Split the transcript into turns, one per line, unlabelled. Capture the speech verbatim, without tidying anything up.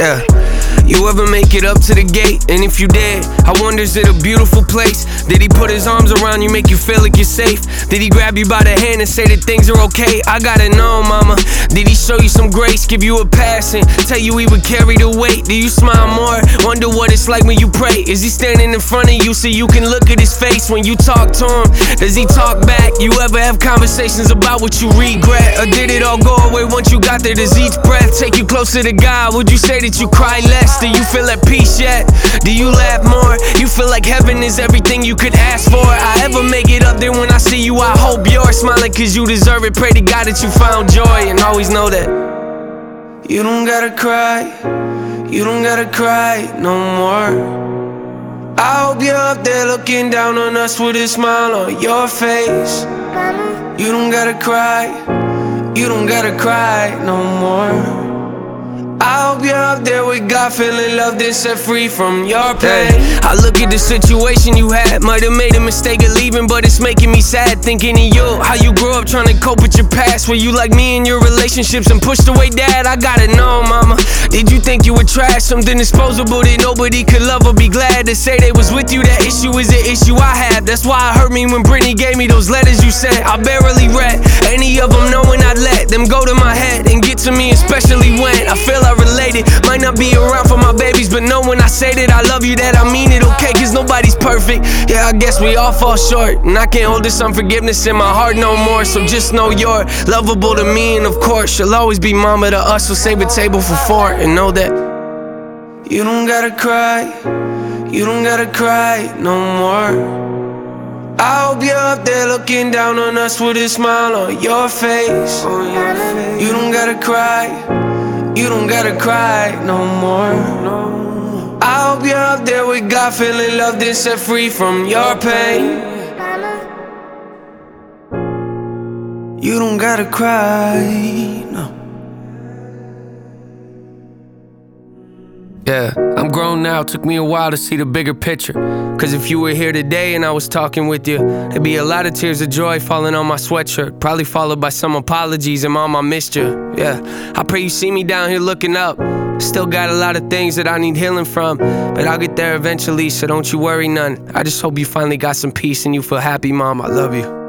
Yeah. You ever make it up to the gate? And if you did, I wonder, is it a beautiful place? Did he put his arms around you, make you feel like you're safe? Did he grab you by the hand and say that things are okay? I gotta know, mama. Did he show you some grace, give you a pass and tell you he would carry the weight? Do you smile more? Wonder what it's like when you pray. Is he standing in front of you so you can look at his face when you talk to him? Does he talk back? You ever have conversations about what you regret? Or did it all go away once you got there? Does each breath take you closer to God? Would you say that you cry less? Do you feel at peace yet? Do you laugh more? You feel like heaven is everything you could ask for. I ever make it up there when I see you, I hope you're smiling cause you deserve it. Pray to God that you found joy and always know that you don't gotta cry, you don't gotta cry no more. I hope you're up there looking down on us with a smile on your face. You don't gotta cry, you don't gotta cry no more. I hope you're up there with God, feeling loved and set free from your pain. I look at the situation you had, might have made a mistake of leaving, but it's making me sad thinking of you. How you grew up trying to cope with your past. Were you like me in your relationships and pushed away dad? I gotta know, mama. Did you think you were trash, something disposable that nobody could love or be glad to say they was with you? That issue is an issue I have. That's why it hurt me when Brittany gave me those letters you sent. I barely read any of them, knowing I'd let them go to my head and get to me, especially when I feel I related. Might not be around for my babies, but know when I say that I love you, that I mean it, okay? Cause nobody's perfect. Yeah, I guess we all fall short, and I can't hold this unforgiveness in my heart no more. So just know you're lovable to me, and of course you'll always be mama to us. So save a table for four and know that you don't gotta cry, you don't gotta cry no more. I hope you're up there looking down on us with a smile on your face. You don't gotta cry, you don't gotta cry no more. I hope you're up there with God, feeling loved and set free from your pain. You don't gotta cry, no. Yeah, I'm grown now, took me a while to see the bigger picture. Cause if you were here today and I was talking with you, there'd be a lot of tears of joy falling on my sweatshirt, probably followed by some apologies and mom, I missed you. Yeah, I pray you see me down here looking up. Still got a lot of things that I need healing from, but I'll get there eventually, so don't you worry none. I just hope you finally got some peace and you feel happy, mom, I love you.